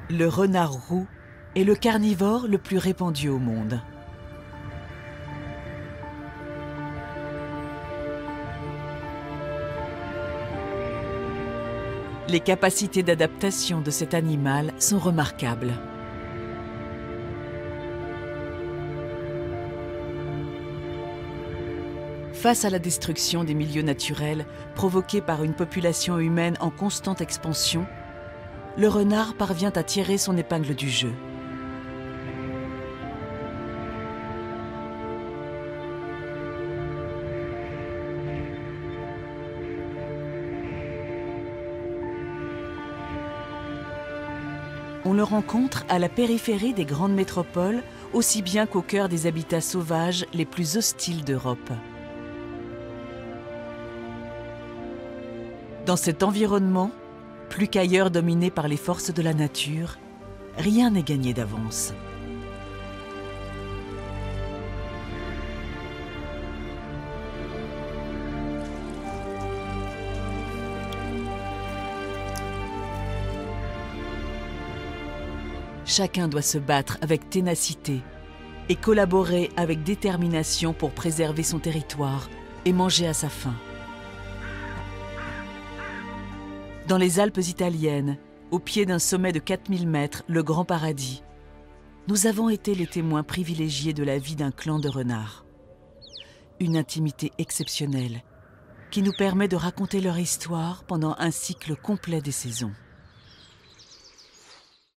Le renard roux est le carnivore le plus répandu au monde. Les capacités d'adaptation de cet animal sont remarquables. Face à la destruction des milieux naturels provoquée par une population humaine en constante expansion, le renard parvient à tirer son épingle du jeu. On le rencontre à la périphérie des grandes métropoles, aussi bien qu'au cœur des habitats sauvages les plus hostiles d'Europe. Dans cet environnement, plus qu'ailleurs dominé par les forces de la nature, rien n'est gagné d'avance. Chacun doit se battre avec ténacité et collaborer avec détermination pour préserver son territoire et manger à sa faim. Dans les Alpes italiennes, au pied d'un sommet de 4000 mètres, le Grand Paradis, nous avons été les témoins privilégiés de la vie d'un clan de renards. Une intimité exceptionnelle qui nous permet de raconter leur histoire pendant un cycle complet des saisons.